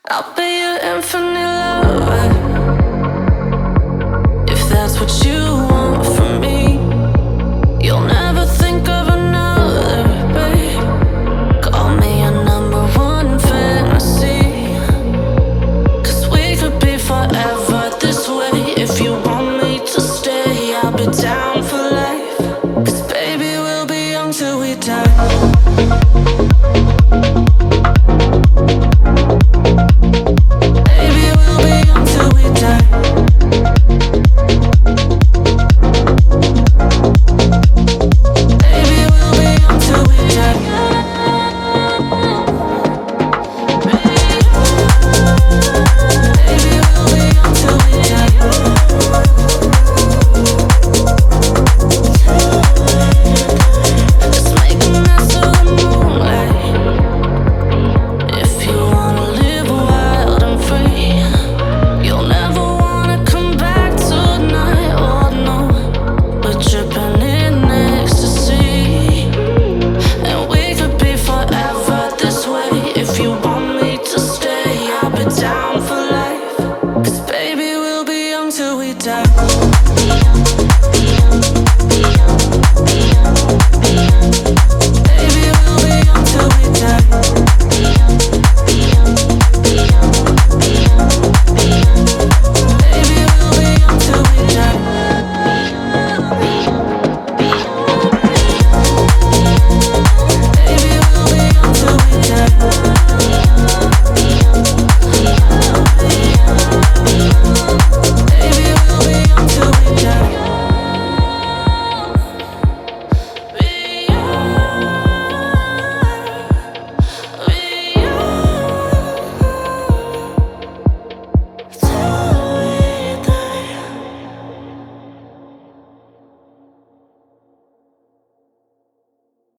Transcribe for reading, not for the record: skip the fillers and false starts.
I'll be your infinite lover if that's what you want from me. You'll never think of another, babe. Call me your number one fantasy. 'Cause we could be forever this way. If you want me to stay, I'll be down for life. 'Cause baby, we'll be young till we die. Down